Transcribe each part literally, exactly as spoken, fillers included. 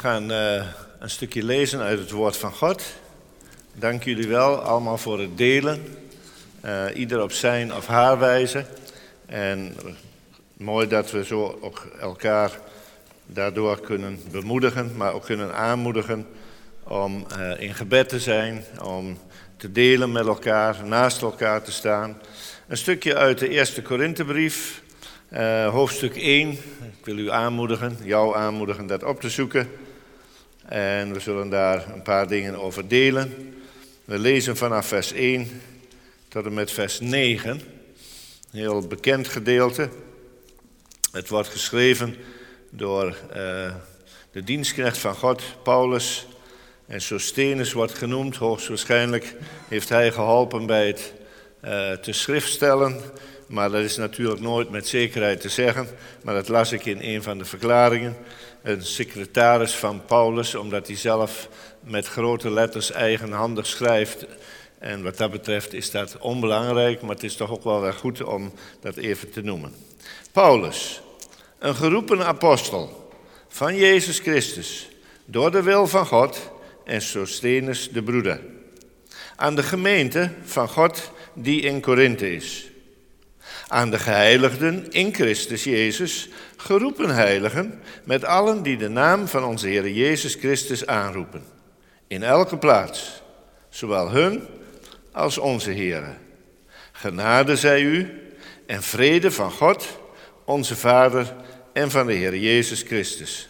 gaan uh, een stukje lezen uit het woord van God. Dank jullie wel allemaal voor het delen. Uh, ieder op zijn of haar wijze. En mooi dat we zo ook elkaar daardoor kunnen bemoedigen, maar ook kunnen aanmoedigen om uh, in gebed te zijn, om te delen met elkaar, naast elkaar te staan. Een stukje uit de eerste Korinthebrief, uh, hoofdstuk één. Ik wil u aanmoedigen, jou aanmoedigen dat op te zoeken. En we zullen daar een paar dingen over delen. We lezen vanaf vers één tot en met vers negen. Een heel bekend gedeelte. Het wordt geschreven door uh, de dienstknecht van God, Paulus. En Sosthenes wordt genoemd. Hoogstwaarschijnlijk heeft hij geholpen bij het uh, te schriftstellen. Maar dat is natuurlijk nooit met zekerheid te zeggen. Maar dat las ik in een van de verklaringen. Een secretaris van Paulus, omdat hij zelf met grote letters eigenhandig schrijft. En wat dat betreft is dat onbelangrijk, maar het is toch ook wel weer goed om dat even te noemen. Paulus, een geroepen apostel van Jezus Christus, door de wil van God, en Sosthenes de broeder. Aan de gemeente van God die in Korinthe is. Aan de geheiligden in Christus Jezus, geroepen heiligen, met allen die de naam van onze Heer Jezus Christus aanroepen. In elke plaats, zowel hun als onze Heere. Genade zij u en vrede van God, onze Vader en van de Heer Jezus Christus.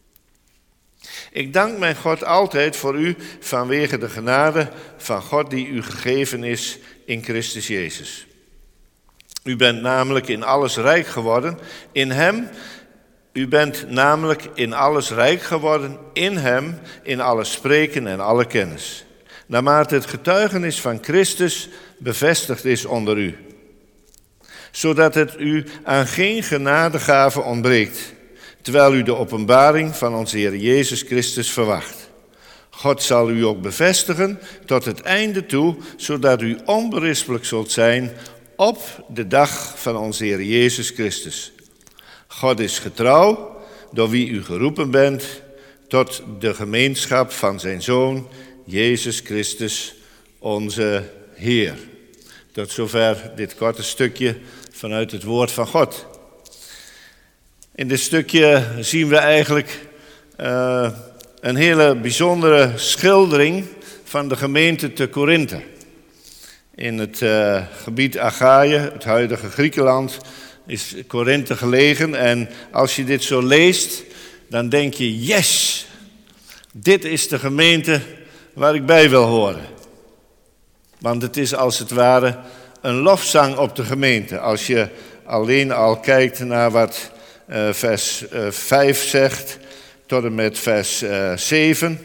Ik dank mijn God altijd voor u vanwege de genade van God die u gegeven is in Christus Jezus. U bent namelijk in alles rijk geworden in hem. U bent namelijk in alles rijk geworden in hem, in alle spreken en alle kennis. Naarmate het getuigenis van Christus bevestigd is onder u. Zodat het u aan geen genadegave ontbreekt, terwijl u de openbaring van onze Heer Jezus Christus verwacht. God zal u ook bevestigen tot het einde toe, zodat u onberispelijk zult zijn op de dag van onze Heer Jezus Christus. God is getrouw, door wie u geroepen bent, tot de gemeenschap van zijn Zoon, Jezus Christus, onze Heer. Tot zover dit korte stukje vanuit het woord van God. In dit stukje zien we eigenlijk uh, een hele bijzondere schildering van de gemeente te Korinthe. In het uh, gebied Achaïe, het huidige Griekenland, is Korinthe gelegen. En als je dit zo leest, dan denk je, yes, dit is de gemeente waar ik bij wil horen. Want het is als het ware een lofzang op de gemeente. Als je alleen al kijkt naar wat uh, vers uh, vijf zegt, tot en met vers uh, zeven...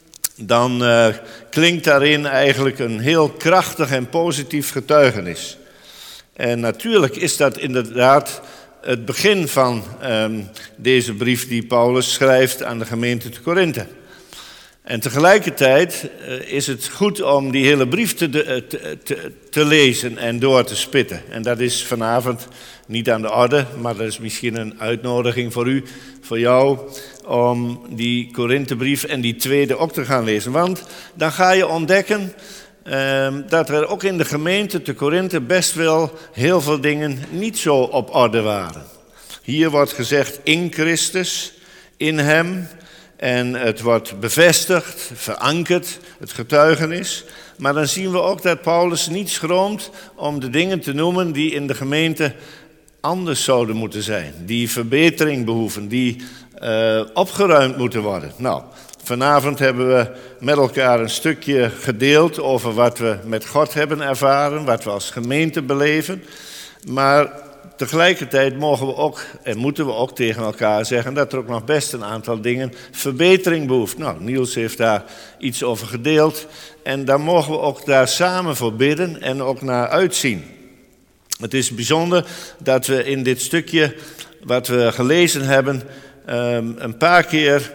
dan uh, klinkt daarin eigenlijk een heel krachtig en positief getuigenis. En natuurlijk is dat inderdaad het begin van um, deze brief die Paulus schrijft aan de gemeente te Korinthe. En tegelijkertijd uh, is het goed om die hele brief te, te, te, te lezen en door te spitten. En dat is vanavond niet aan de orde, maar dat is misschien een uitnodiging voor u, voor jou, om die Korinthebrief en die tweede ook te gaan lezen. Want dan ga je ontdekken uh, dat er ook in de gemeente te Korinthe best wel heel veel dingen niet zo op orde waren. Hier wordt gezegd in Christus, in hem. En het wordt bevestigd, verankerd, het getuigenis. Maar dan zien we ook dat Paulus niet schroomt om de dingen te noemen die in de gemeente anders zouden moeten zijn. Die verbetering behoeven, die uh, opgeruimd moeten worden. Nou, vanavond hebben we met elkaar een stukje gedeeld over wat we met God hebben ervaren, wat we als gemeente beleven. Maar tegelijkertijd mogen we ook en moeten we ook tegen elkaar zeggen dat er ook nog best een aantal dingen verbetering behoeft. Nou, Niels heeft daar iets over gedeeld en daar mogen we ook daar samen voor bidden en ook naar uitzien. Het is bijzonder dat we in dit stukje wat we gelezen hebben een paar keer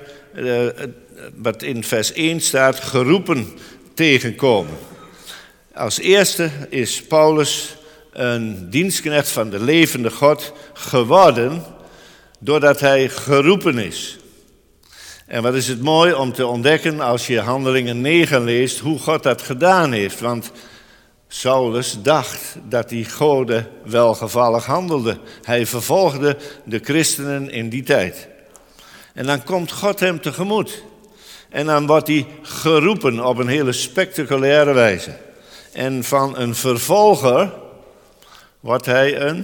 wat in vers één staat geroepen tegenkomen. Als eerste is Paulus een dienstknecht van de levende God geworden doordat hij geroepen is. En wat is het mooi om te ontdekken als je Handelingen negen leest, hoe God dat gedaan heeft. Want Saulus dacht dat die goden welgevallig handelde. Hij vervolgde de christenen in die tijd. En dan komt God hem tegemoet. En dan wordt hij geroepen op een hele spectaculaire wijze. En van een vervolger wordt hij een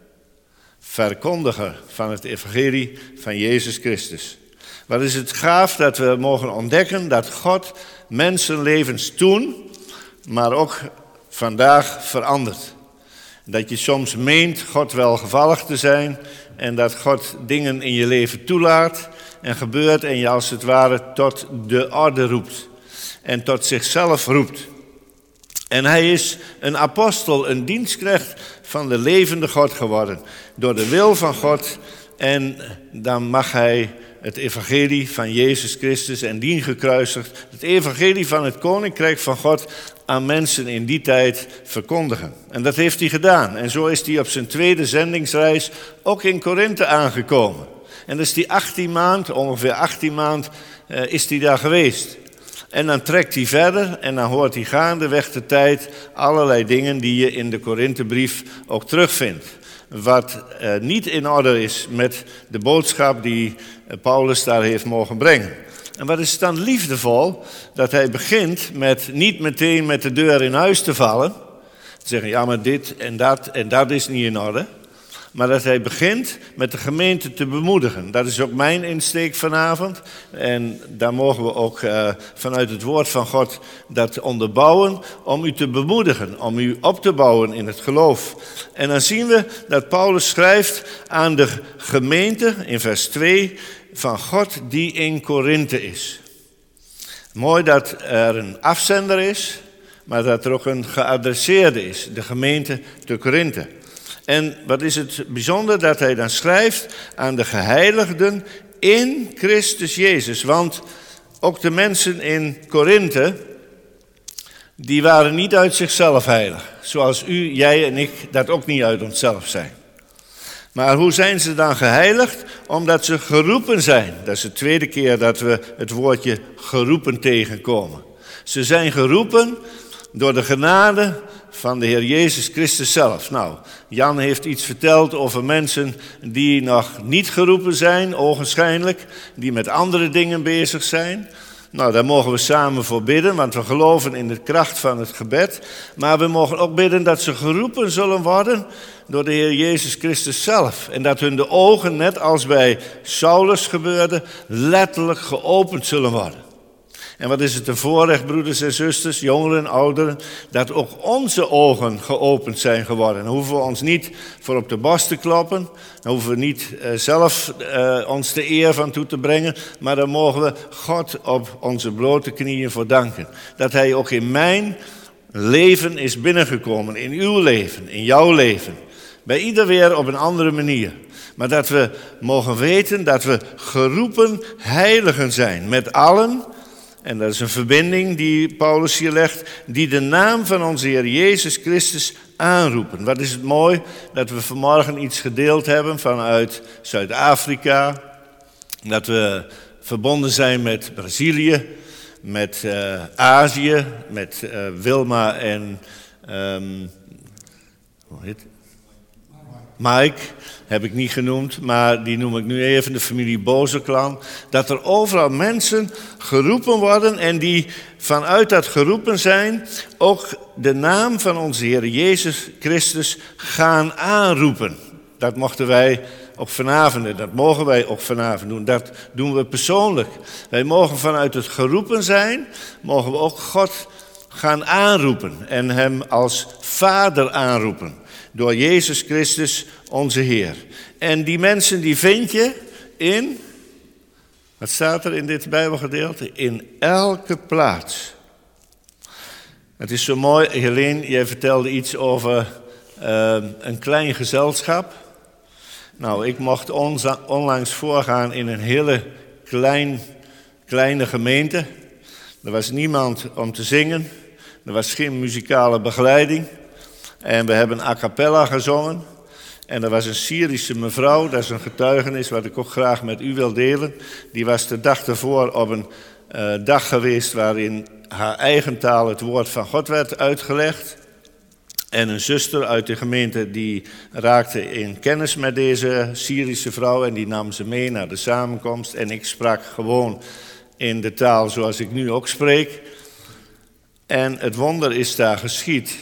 verkondiger van het evangelie van Jezus Christus. Wat is het gaaf dat we mogen ontdekken dat God mensenlevens toen, maar ook vandaag verandert. Dat je soms meent God welgevallig te zijn en dat God dingen in je leven toelaat en gebeurt en je als het ware tot de orde roept en tot zichzelf roept. En hij is een apostel, een dienstknecht van de levende God geworden, door de wil van God. En dan mag hij het evangelie van Jezus Christus en dien gekruisigd, het evangelie van het koninkrijk van God aan mensen in die tijd verkondigen. En dat heeft hij gedaan. En zo is hij op zijn tweede zendingsreis ook in Korinthe aangekomen. En dus die achttien maand, ongeveer achttien maand, uh, is hij daar geweest. En dan trekt hij verder en dan hoort hij gaandeweg de tijd allerlei dingen die je in de Korinthebrief ook terugvindt. Wat uh, niet in orde is met de boodschap die uh, Paulus daar heeft mogen brengen. En wat is het dan liefdevol dat hij begint met niet meteen met de deur in huis te vallen. Te zeggen, ja maar dit en dat en dat is niet in orde. Maar dat hij begint met de gemeente te bemoedigen. Dat is ook mijn insteek vanavond. En daar mogen we ook uh, vanuit het woord van God dat onderbouwen. Om u te bemoedigen, om u op te bouwen in het geloof. En dan zien we dat Paulus schrijft aan de gemeente in vers twee van God die in Korinthe is. Mooi dat er een afzender is, maar dat er ook een geadresseerde is. De gemeente te Korinthe. En wat is het bijzonder dat hij dan schrijft aan de geheiligden in Christus Jezus. Want ook de mensen in Korinthe, die waren niet uit zichzelf heilig. Zoals u, jij en ik dat ook niet uit onszelf zijn. Maar hoe zijn ze dan geheiligd? Omdat ze geroepen zijn. Dat is de tweede keer dat we het woordje geroepen tegenkomen. Ze zijn geroepen door de genade van de Heer Jezus Christus zelf. Nou, Jan heeft iets verteld over mensen die nog niet geroepen zijn, ogenschijnlijk, die met andere dingen bezig zijn. Nou, daar mogen we samen voor bidden, want we geloven in de kracht van het gebed. Maar we mogen ook bidden dat ze geroepen zullen worden door de Heer Jezus Christus zelf. En dat hun de ogen, net als bij Saulus gebeurde, letterlijk geopend zullen worden. En wat is het een voorrecht, broeders en zusters, jongeren, ouderen, dat ook onze ogen geopend zijn geworden. Dan hoeven we ons niet voor op de borst te kloppen, dan hoeven we niet uh, zelf uh, ons de eer van toe te brengen, maar dan mogen we God op onze blote knieën voor danken. Dat hij ook in mijn leven is binnengekomen, in uw leven, in jouw leven. Bij ieder weer op een andere manier. Maar dat we mogen weten dat we geroepen heiligen zijn met allen. En dat is een verbinding die Paulus hier legt, die de naam van onze Heer Jezus Christus aanroepen. Wat is het mooi dat we vanmorgen iets gedeeld hebben vanuit Zuid-Afrika. Dat we verbonden zijn met Brazilië, met uh, Azië, met uh, Wilma en um, hoe heet het? Mike, heb ik niet genoemd, maar die noem ik nu even, de familie Bozeklan. Dat er overal mensen geroepen worden en die vanuit dat geroepen zijn ook de naam van onze Heer Jezus Christus gaan aanroepen. Dat mochten wij ook vanavond en dat mogen wij ook vanavond doen. Dat doen we persoonlijk. Wij mogen vanuit het geroepen zijn, mogen we ook God gaan aanroepen en hem als Vader aanroepen. Door Jezus Christus, onze Heer. En die mensen die vind je in, wat staat er in dit Bijbelgedeelte? In elke plaats. Het is zo mooi, Helene, jij vertelde iets over uh, een klein gezelschap. Nou, ik mocht onlangs voorgaan in een hele klein, kleine gemeente. Er was niemand om te zingen. Er was geen muzikale begeleiding. En we hebben a cappella gezongen. En er was een Syrische mevrouw, dat is een getuigenis wat ik ook graag met u wil delen. Die was de dag ervoor op een uh, dag geweest waarin haar eigen taal het woord van God werd uitgelegd. En een zuster uit de gemeente die raakte in kennis met deze Syrische vrouw en die nam ze mee naar de samenkomst. En ik sprak gewoon in de taal zoals ik nu ook spreek. En het wonder is daar geschied.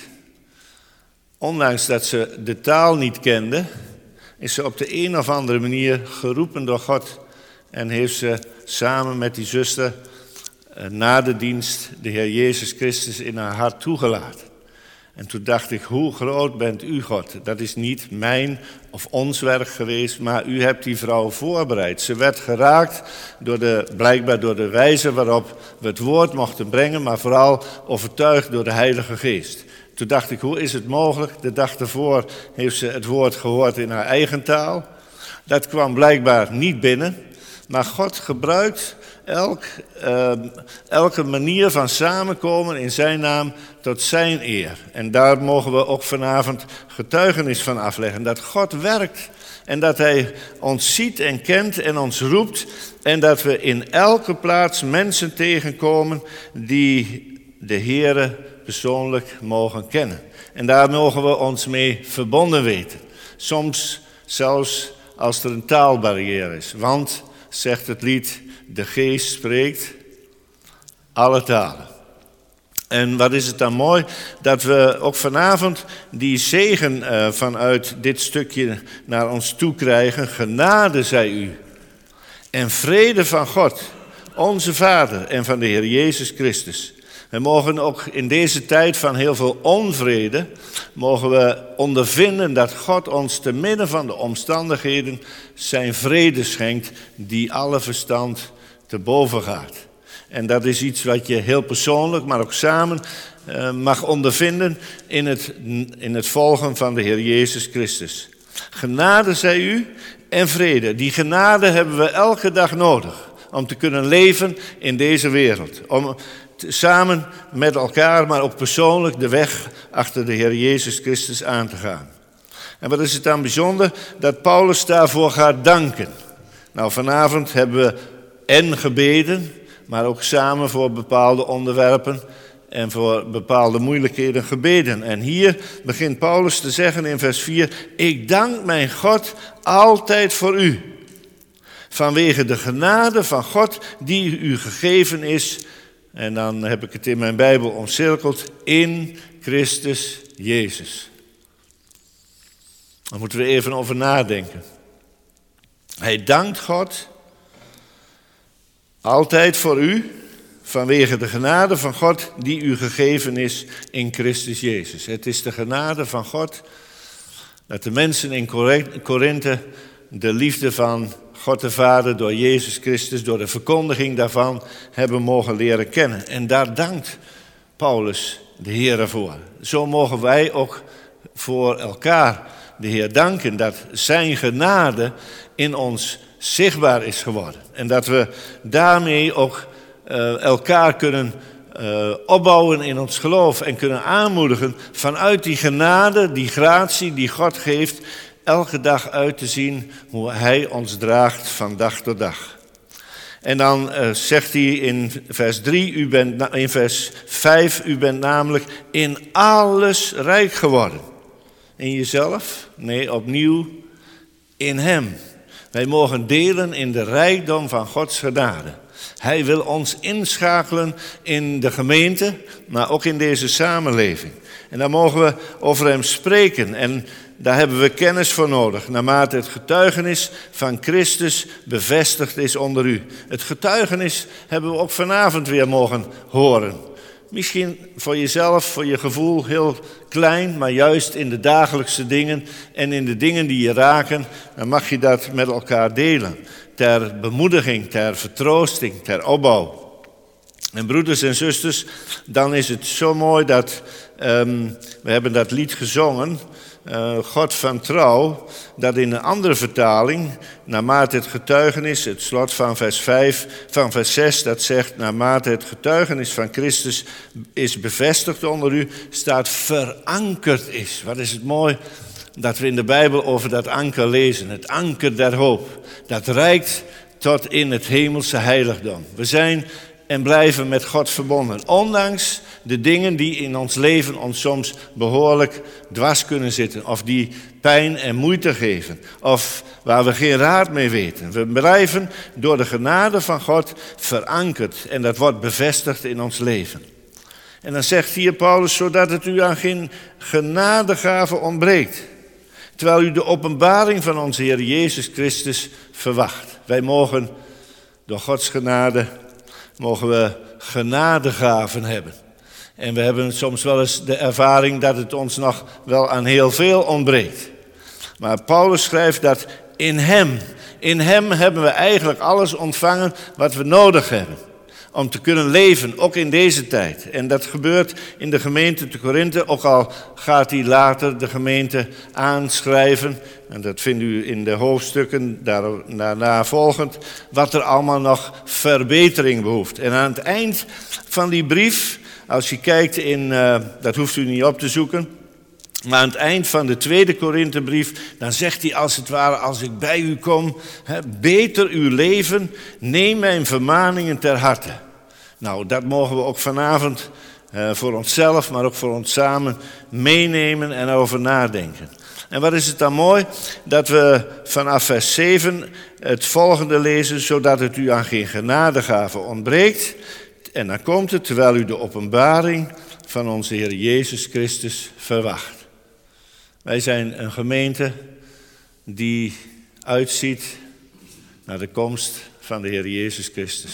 Ondanks dat ze de taal niet kende, is ze op de een of andere manier geroepen door God. En heeft ze samen met die zuster na de dienst de Heer Jezus Christus in haar hart toegelaten. En toen dacht ik, hoe groot bent u, God? Dat is niet mijn of ons werk geweest, maar u hebt die vrouw voorbereid. Ze werd geraakt, door de, blijkbaar door de wijze waarop we het woord mochten brengen, maar vooral overtuigd door de Heilige Geest. Toen dacht ik, hoe is het mogelijk? De dag ervoor heeft ze het woord gehoord in haar eigen taal. Dat kwam blijkbaar niet binnen, maar God gebruikt elk, uh, elke manier van samenkomen in zijn naam tot zijn eer. En daar mogen we ook vanavond getuigenis van afleggen. Dat God werkt en dat hij ons ziet en kent en ons roept. En dat we in elke plaats mensen tegenkomen die de Heere persoonlijk mogen kennen. En daar mogen we ons mee verbonden weten. Soms zelfs als er een taalbarrière is. Want, zegt het lied, de Geest spreekt alle talen. En wat is het dan mooi dat we ook vanavond die zegen uh, vanuit dit stukje naar ons toe krijgen. Genade zij u en vrede van God, onze Vader en van de Heer Jezus Christus. We mogen ook in deze tijd van heel veel onvrede, mogen we ondervinden dat God ons te midden van de omstandigheden zijn vrede schenkt die alle verstand te boven gaat. En dat is iets wat je heel persoonlijk, maar ook samen uh, mag ondervinden in het, in het volgen van de Heer Jezus Christus. Genade zij u en vrede. Die genade hebben we elke dag nodig om te kunnen leven in deze wereld. Om samen met elkaar, maar ook persoonlijk de weg achter de Heer Jezus Christus aan te gaan. En wat is het dan bijzonder dat Paulus daarvoor gaat danken. Nou, vanavond hebben we en gebeden, maar ook samen voor bepaalde onderwerpen en voor bepaalde moeilijkheden gebeden. En hier begint Paulus te zeggen in vers vier, ik dank mijn God altijd voor u, vanwege de genade van God die u gegeven is. En dan heb ik het in mijn Bijbel omcirkeld, in Christus Jezus. Daar moeten we even over nadenken. Hij dankt God altijd voor u, vanwege de genade van God die u gegeven is in Christus Jezus. Het is de genade van God dat de mensen in Korinthe de liefde van God de Vader door Jezus Christus, door de verkondiging daarvan, hebben mogen leren kennen. En daar dankt Paulus de Heer voor. Zo mogen wij ook voor elkaar de Heer danken dat zijn genade in ons zichtbaar is geworden. En dat we daarmee ook uh, elkaar kunnen uh, opbouwen in ons geloof en kunnen aanmoedigen vanuit die genade, die gratie die God geeft, elke dag uit te zien hoe hij ons draagt van dag tot dag. En dan uh, zegt hij in vers drie, u bent, in vers vijf, u bent namelijk in alles rijk geworden. In jezelf? Nee, opnieuw in hem. Wij mogen delen in de rijkdom van Gods genade. Hij wil ons inschakelen in de gemeente, maar ook in deze samenleving. En daar mogen we over hem spreken. En daar hebben we kennis voor nodig, naarmate het getuigenis van Christus bevestigd is onder u. Het getuigenis hebben we ook vanavond weer mogen horen. Misschien voor jezelf, voor je gevoel heel klein, maar juist in de dagelijkse dingen en in de dingen die je raken, dan mag je dat met elkaar delen. Ter bemoediging, ter vertroosting, ter opbouw. En broeders en zusters, dan is het zo mooi dat, um, we hebben dat lied gezongen, uh, God van trouw, dat in een andere vertaling, naarmate het getuigenis, het slot van vers vijf, van vers zes, dat zegt, naarmate het getuigenis van Christus is bevestigd onder u, staat verankerd is. Wat is het mooi dat we in de Bijbel over dat anker lezen. Het anker der hoop. Dat reikt tot in het hemelse heiligdom. We zijn en blijven met God verbonden. Ondanks de dingen die in ons leven ons soms behoorlijk dwars kunnen zitten. Of die pijn en moeite geven. Of waar we geen raad mee weten. We blijven door de genade van God verankerd. En dat wordt bevestigd in ons leven. En dan zegt hier Paulus, zodat het u aan geen genadegave ontbreekt. Terwijl u de openbaring van onze Heer Jezus Christus verwacht. Wij mogen door Gods genade, mogen we genadegaven hebben. En we hebben soms wel eens de ervaring dat het ons nog wel aan heel veel ontbreekt. Maar Paulus schrijft dat in hem, in hem hebben we eigenlijk alles ontvangen wat we nodig hebben. Om te kunnen leven, ook in deze tijd. En dat gebeurt in de gemeente te Korinthe, ook al gaat hij later de gemeente aanschrijven. En dat vindt u in de hoofdstukken daarna volgend, wat er allemaal nog verbetering behoeft. En aan het eind van die brief, als je kijkt in, uh, dat hoeft u niet op te zoeken, maar aan het eind van de tweede Korinthebrief, dan zegt hij als het ware, als ik bij u kom, hè, beter uw leven, neem mijn vermaningen ter harte. Nou, dat mogen we ook vanavond uh, voor onszelf, maar ook voor ons samen meenemen en over nadenken. En wat is het dan mooi dat we vanaf vers zeven het volgende lezen, zodat het u aan geen genadegave ontbreekt. En dan komt het, terwijl u de openbaring van onze Heer Jezus Christus verwacht. Wij zijn een gemeente die uitziet naar de komst van de Heer Jezus Christus.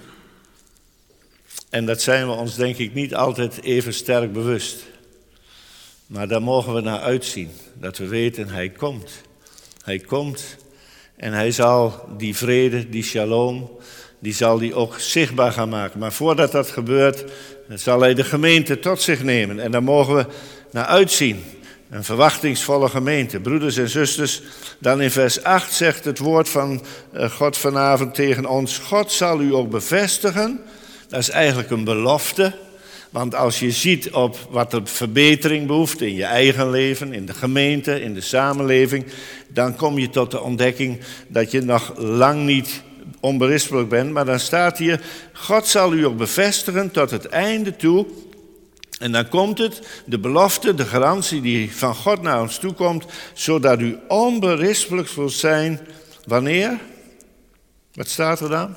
En dat zijn we ons denk ik niet altijd even sterk bewust. Maar daar mogen we naar uitzien. Dat we weten, hij komt. Hij komt en hij zal die vrede, die shalom, die zal hij ook zichtbaar gaan maken. Maar voordat dat gebeurt, zal hij de gemeente tot zich nemen. En daar mogen we naar uitzien. Een verwachtingsvolle gemeente. Broeders en zusters, dan in vers acht zegt het woord van God vanavond tegen ons. God zal u ook bevestigen. Dat is eigenlijk een belofte. Want als je ziet op wat er verbetering behoeft in je eigen leven, in de gemeente, in de samenleving, dan kom je tot de ontdekking dat je nog lang niet onberispelijk bent. Maar dan staat hier, God zal u ook bevestigen tot het einde toe. En dan komt het, de belofte, de garantie die van God naar ons toe komt, zodat u onberispelijk zult zijn. Wanneer? Wat staat er dan?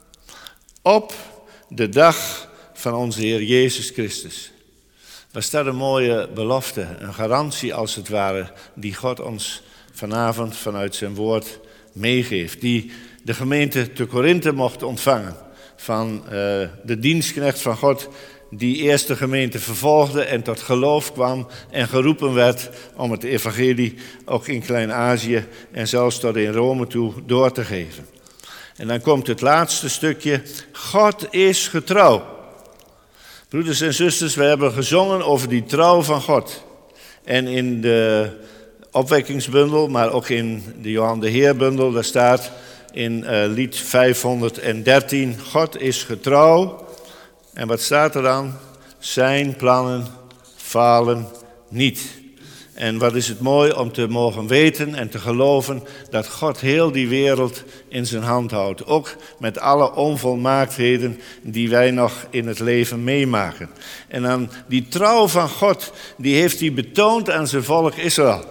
Op de dag van onze Heer Jezus Christus. Was dat een mooie belofte, een garantie als het ware, die God ons vanavond vanuit zijn woord meegeeft. Die de gemeente te Korinthe mocht ontvangen van uh, de dienstknecht van God, die eerst de gemeente vervolgde en tot geloof kwam en geroepen werd om het evangelie ook in Klein-Azië en zelfs tot in Rome toe door te geven. En dan komt het laatste stukje, God is getrouw. Broeders en zusters, we hebben gezongen over die trouw van God. En in de opwekkingsbundel, maar ook in de Johan de Heerbundel, daar staat in uh, lied vijfhonderddertien, God is getrouw. En wat staat er dan? Zijn plannen falen niet. En wat is het mooi om te mogen weten en te geloven dat God heel die wereld in zijn hand houdt. Ook met alle onvolmaaktheden die wij nog in het leven meemaken. En dan die trouw van God, die heeft hij betoond aan zijn volk Israël.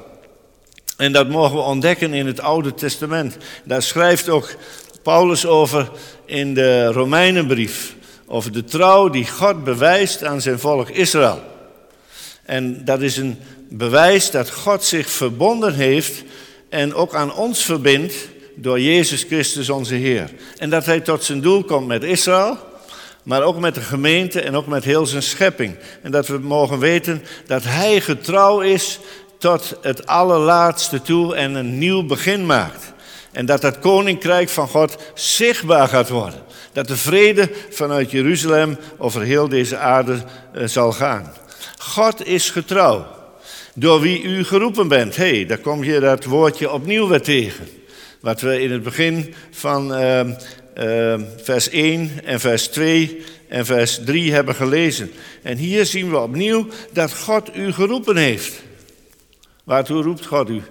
En dat mogen we ontdekken in het Oude Testament. Daar schrijft ook Paulus over in de Romeinenbrief. Over de trouw die God bewijst aan zijn volk Israël. En dat is een bewijs dat God zich verbonden heeft en ook aan ons verbindt door Jezus Christus onze Heer. En dat hij tot zijn doel komt met Israël, maar ook met de gemeente en ook met heel zijn schepping. En dat we mogen weten dat hij getrouw is tot het allerlaatste toe en een nieuw begin maakt. En dat dat koninkrijk van God zichtbaar gaat worden. Dat de vrede vanuit Jeruzalem over heel deze aarde uh, zal gaan. God is getrouw. Door wie u geroepen bent. Hé, hey, daar kom je dat woordje opnieuw weer tegen. Wat we in het begin van uh, uh, vers één en vers twee en vers drie hebben gelezen. En hier zien we opnieuw dat God u geroepen heeft. Waartoe roept God u?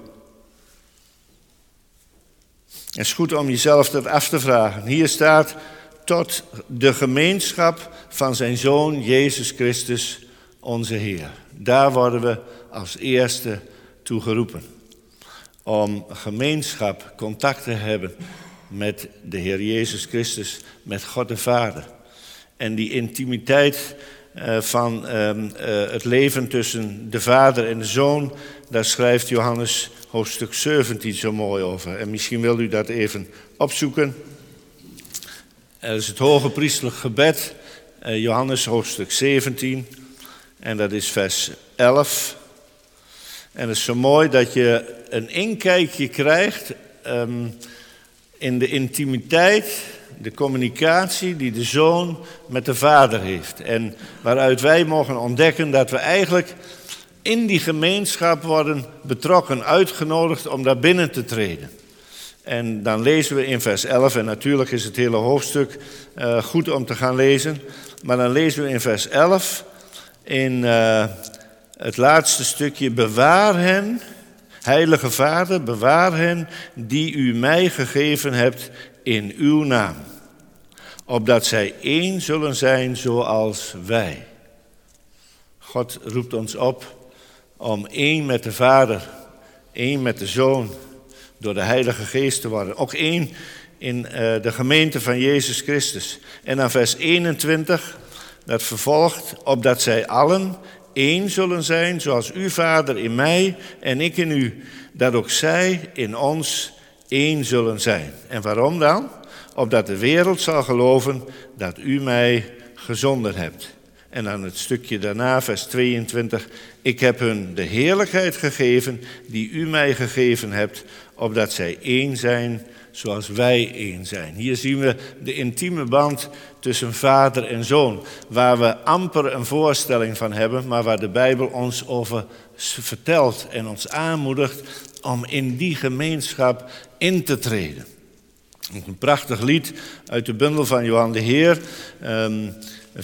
Het is goed om jezelf dat af te vragen. Hier staat, tot de gemeenschap van zijn Zoon Jezus Christus, onze Heer. Daar worden we als eerste toe geroepen. Om gemeenschap, contact te hebben met de Heer Jezus Christus, met God de Vader. En die intimiteit uh, van uh, uh, het leven tussen de Vader en de Zoon, daar schrijft Johannes hoofdstuk zeventien zo mooi over. En misschien wil u dat even opzoeken. Dat is het hoge priesterlijk gebed, uh, Johannes hoofdstuk zeventien. En dat is vers elf. En het is zo mooi dat je een inkijkje krijgt um, in de intimiteit, de communicatie die de Zoon met de Vader heeft. En waaruit wij mogen ontdekken dat we eigenlijk in die gemeenschap worden betrokken, uitgenodigd om daar binnen te treden. En dan lezen we in vers elf, en natuurlijk is het hele hoofdstuk uh, goed om te gaan lezen. Maar dan lezen we in vers elf, in uh, het laatste stukje, bewaar hen, Heilige Vader, bewaar hen die u mij gegeven hebt in uw naam. Opdat zij één zullen zijn zoals wij. God roept ons op om één met de Vader, één met de Zoon, door de Heilige Geest te worden. Ook één in uh, de gemeente van Jezus Christus. En dan vers eenentwintig, dat vervolgt, opdat zij allen één zullen zijn, zoals uw Vader in mij en ik in u, dat ook zij in ons één zullen zijn. En waarom dan? Opdat de wereld zal geloven dat u mij gezonden hebt. En dan het stukje daarna, vers tweeëntwintig. Ik heb hun de heerlijkheid gegeven die u mij gegeven hebt, opdat zij één zijn zoals wij één zijn. Hier zien we de intieme band tussen vader en zoon, waar we amper een voorstelling van hebben, maar waar de Bijbel ons over vertelt en ons aanmoedigt om in die gemeenschap in te treden. Een prachtig lied uit de bundel van Johan de Heer, um,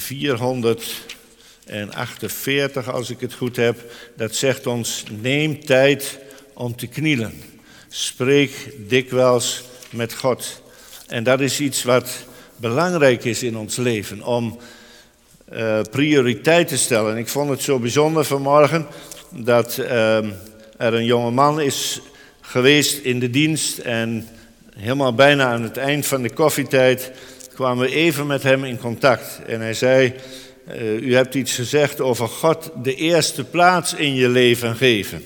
vierhonderdachtenveertig als ik het goed heb. Dat zegt ons, neem tijd om te knielen. Spreek dikwijls met God. En dat is iets wat belangrijk is in ons leven, om uh, prioriteit te stellen. En ik vond het zo bijzonder vanmorgen dat uh, er een jonge man is geweest in de dienst en helemaal bijna aan het eind van de koffietijd kwamen we even met hem in contact. En hij zei, uh, u hebt iets gezegd over God de eerste plaats in je leven geven.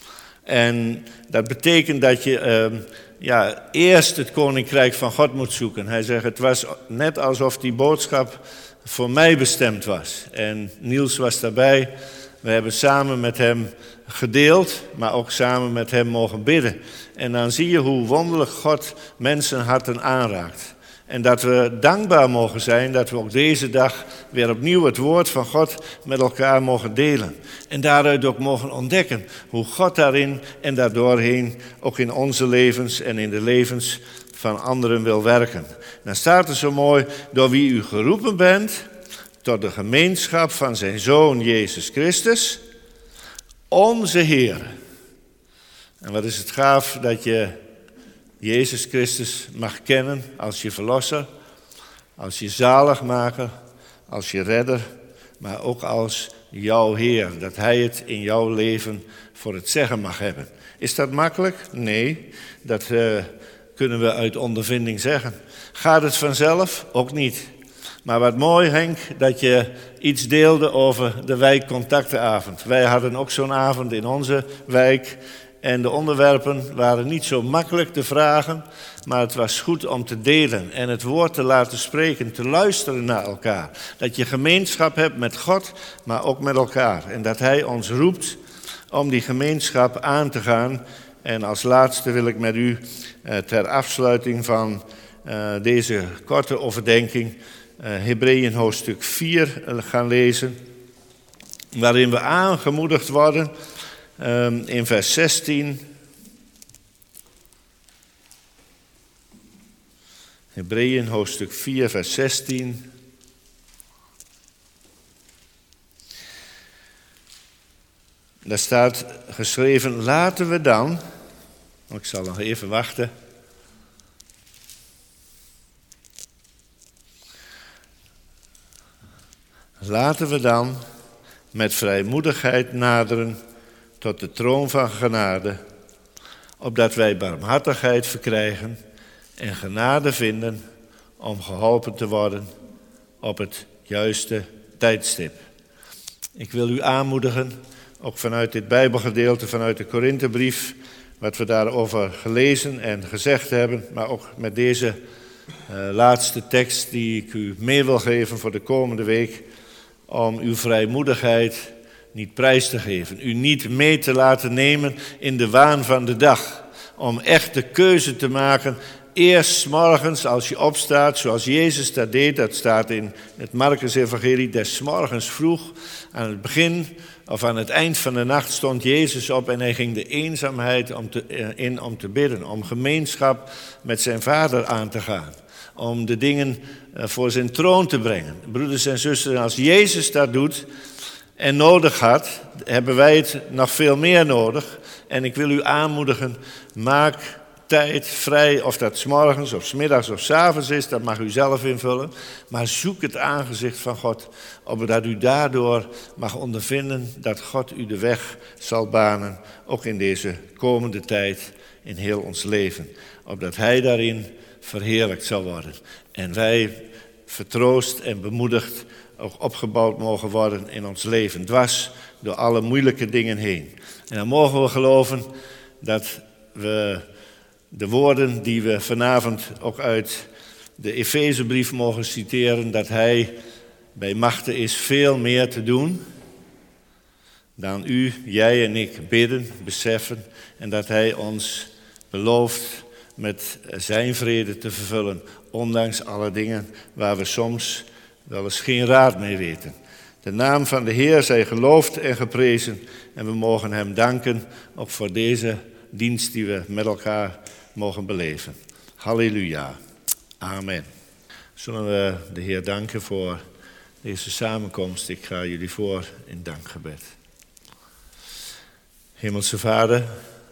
En dat betekent dat je uh, ja, eerst het koninkrijk van God moet zoeken. Hij zegt, het was net alsof die boodschap voor mij bestemd was. En Niels was daarbij. We hebben samen met hem gedeeld, maar ook samen met hem mogen bidden. En dan zie je hoe wonderlijk God mensenharten aanraakt. En dat we dankbaar mogen zijn dat we ook deze dag weer opnieuw het woord van God met elkaar mogen delen. En daaruit ook mogen ontdekken hoe God daarin en daardoorheen ook in onze levens en in de levens van anderen wil werken. Dan staat er zo mooi, door wie u geroepen bent tot de gemeenschap van zijn Zoon Jezus Christus, onze Heer. En wat is het gaaf dat je Jezus Christus mag kennen als je verlosser, als je zaligmaker, als je redder, maar ook als jouw Heer. Dat Hij het in jouw leven voor het zeggen mag hebben. Is dat makkelijk? Nee, dat uh, kunnen we uit ondervinding zeggen. Gaat het vanzelf? Ook niet. Maar wat mooi, Henk, dat je iets deelde over de wijkcontactenavond. Wij hadden ook zo'n avond in onze wijk. En de onderwerpen waren niet zo makkelijk te vragen, maar het was goed om te delen en het woord te laten spreken, te luisteren naar elkaar. Dat je gemeenschap hebt met God, maar ook met elkaar. En dat Hij ons roept om die gemeenschap aan te gaan. En als laatste wil ik met u eh, ter afsluiting van eh, deze korte overdenking eh, Hebreeën hoofdstuk vier gaan lezen, waarin we aangemoedigd worden. Um, in vers zestien. Hebreeën hoofdstuk vier, vers zestien. daar staat geschreven, laten we dan, ik zal nog even wachten. Laten we dan met vrijmoedigheid naderen tot de troon van genade, opdat wij barmhartigheid verkrijgen en genade vinden om geholpen te worden op het juiste tijdstip. Ik wil u aanmoedigen, ook vanuit dit Bijbelgedeelte, vanuit de Korinthebrief, wat we daarover gelezen en gezegd hebben, maar ook met deze uh, laatste tekst die ik u mee wil geven voor de komende week, om uw vrijmoedigheid niet prijs te geven, u niet mee te laten nemen in de waan van de dag, om echt de keuze te maken, eerst 's morgens als je opstaat, zoals Jezus dat deed, dat staat in het Markus-evangelie, des morgens vroeg, aan het begin of aan het eind van de nacht stond Jezus op en hij ging de eenzaamheid om te, in om te bidden, om gemeenschap met zijn Vader aan te gaan, om de dingen voor zijn troon te brengen. Broeders en zusters, als Jezus dat doet en nodig had, hebben wij het nog veel meer nodig. En ik wil u aanmoedigen, maak tijd vrij, of dat 's morgens of 's middags of 's avonds is, dat mag u zelf invullen. Maar zoek het aangezicht van God, opdat u daardoor mag ondervinden dat God u de weg zal banen, ook in deze komende tijd, in heel ons leven. Opdat Hij daarin verheerlijkt zal worden. En wij vertroost en bemoedigd ook opgebouwd mogen worden in ons leven, dwars door alle moeilijke dingen heen. En dan mogen we geloven dat we de woorden die we vanavond ook uit de Efezebrief mogen citeren, dat Hij bij machte is veel meer te doen dan u, jij en ik bidden, beseffen, en dat Hij ons belooft met zijn vrede te vervullen, ondanks alle dingen waar we soms wel eens geen raad mee weten. De naam van de Heer zij geloofd en geprezen en we mogen Hem danken ook voor deze dienst die we met elkaar mogen beleven. Halleluja. Amen. Zullen we de Heer danken voor deze samenkomst. Ik ga jullie voor in dankgebed. Hemelse Vader,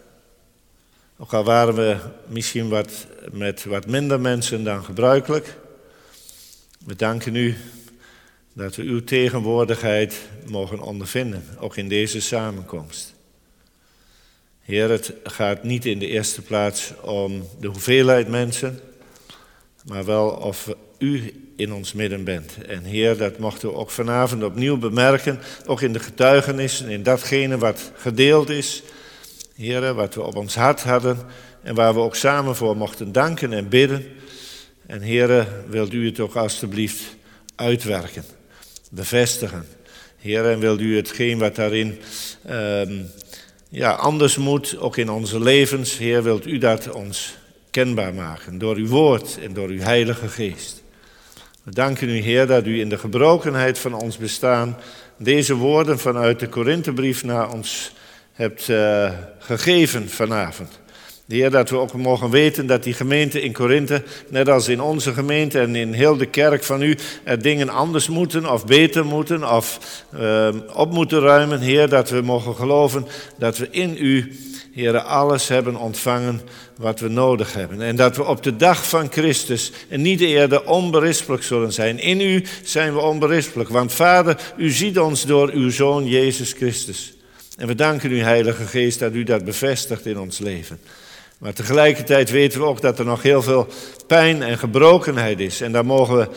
ook al waren we misschien wat, met wat minder mensen dan gebruikelijk, we danken u dat we uw tegenwoordigheid mogen ondervinden, ook in deze samenkomst. Heer, het gaat niet in de eerste plaats om de hoeveelheid mensen, maar wel of u in ons midden bent. En Heer, dat mochten we ook vanavond opnieuw bemerken, ook in de getuigenissen, in datgene wat gedeeld is. Heer, wat we op ons hart hadden en waar we ook samen voor mochten danken en bidden. En Heer, wilt u het ook alstublieft uitwerken, bevestigen. Heer, en wilt u hetgeen wat daarin um, ja, anders moet, ook in onze levens, Heer, wilt u dat ons kenbaar maken door uw woord en door uw heilige geest. We danken u, Heer, dat u in de gebrokenheid van ons bestaan deze woorden vanuit de Korinthebrief naar ons hebt uh, gegeven vanavond. Heer, dat we ook mogen weten dat die gemeente in Korinthe, net als in onze gemeente en in heel de kerk van u, er dingen anders moeten of beter moeten of uh, op moeten ruimen. Heer, dat we mogen geloven dat we in u, Heer, alles hebben ontvangen wat we nodig hebben. En dat we op de dag van Christus en niet eerder onberispelijk zullen zijn. In u zijn we onberispelijk, want Vader, u ziet ons door uw Zoon Jezus Christus. En we danken u, Heilige Geest, dat u dat bevestigt in ons leven. Maar tegelijkertijd weten we ook dat er nog heel veel pijn en gebrokenheid is. En daar mogen we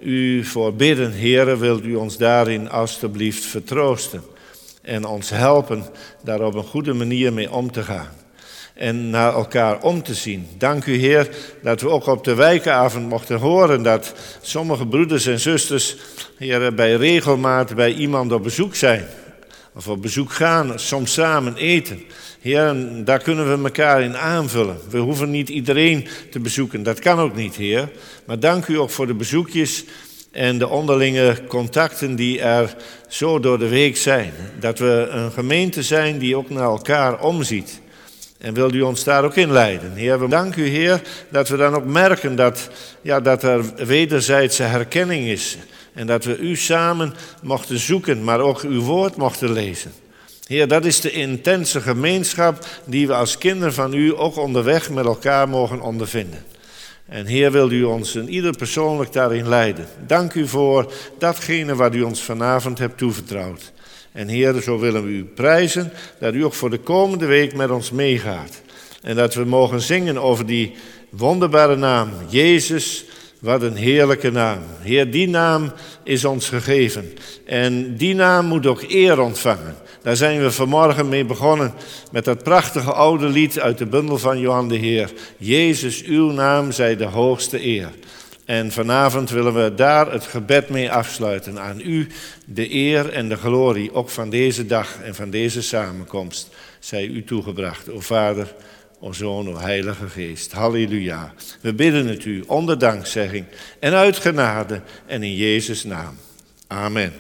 u voor bidden. Heere, wilt u ons daarin alstublieft vertroosten. En ons helpen daar op een goede manier mee om te gaan. En naar elkaar om te zien. Dank u, Heer, dat we ook op de wijkavond mochten horen dat sommige broeders en zusters, Heer, bij regelmaat bij iemand op bezoek zijn. Of op bezoek gaan, soms samen eten. Heer, daar kunnen we elkaar in aanvullen. We hoeven niet iedereen te bezoeken, dat kan ook niet, Heer. Maar dank u ook voor de bezoekjes en de onderlinge contacten die er zo door de week zijn. Dat we een gemeente zijn die ook naar elkaar omziet. En wilt u ons daar ook in leiden. Heer, we danken u, Heer, dat we dan ook merken dat, ja, dat er wederzijdse herkenning is. En dat we u samen mochten zoeken, maar ook uw woord mochten lezen. Heer, dat is de intense gemeenschap die we als kinderen van u ook onderweg met elkaar mogen ondervinden. En Heer, wil u ons en ieder persoonlijk daarin leiden. Dank u voor datgene wat u ons vanavond hebt toevertrouwd. En Heer, zo willen we u prijzen dat u ook voor de komende week met ons meegaat. En dat we mogen zingen over die wonderbare naam, Jezus. Wat een heerlijke naam. Heer, die naam is ons gegeven. En die naam moet ook eer ontvangen. Daar zijn we vanmorgen mee begonnen met dat prachtige oude lied uit de bundel van Johan de Heer. Jezus, uw naam zij de hoogste eer. En vanavond willen we daar het gebed mee afsluiten. Aan u de eer en de glorie, ook van deze dag en van deze samenkomst, zij u toegebracht. O Vader, o Zoon, o Heilige Geest. Halleluja. We bidden het u onder dankzegging en uit genade en in Jezus' naam. Amen.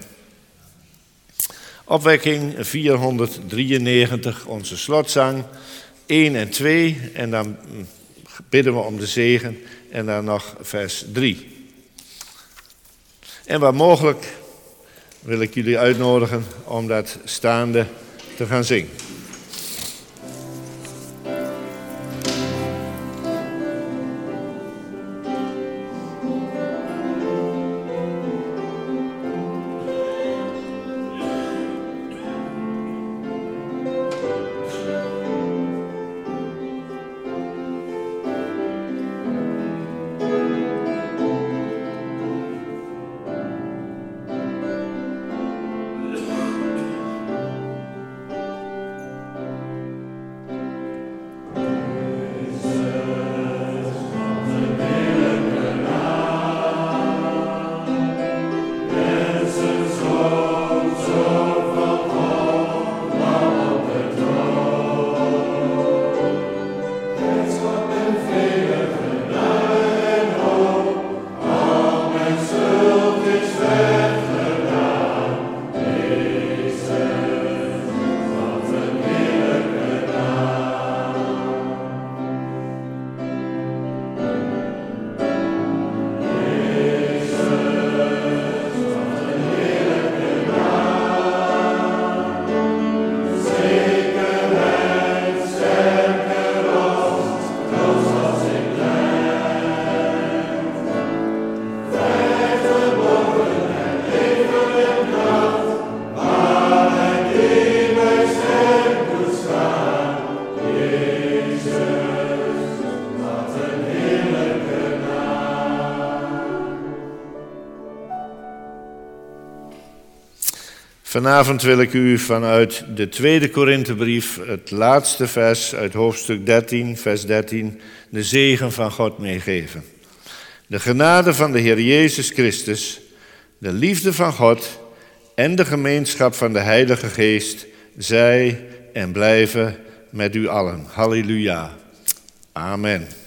Opwekking vierhonderddrieënnegentig, onze slotzang één en twee. En dan bidden we om de zegen en dan nog vers drie. En waar mogelijk wil ik jullie uitnodigen om dat staande te gaan zingen. Vanavond wil ik u vanuit de tweede Korinthebrief, het laatste vers uit hoofdstuk dertien, vers dertien, de zegen van God meegeven. De genade van de Heer Jezus Christus, de liefde van God en de gemeenschap van de Heilige Geest, zij en blijven met u allen. Halleluja. Amen.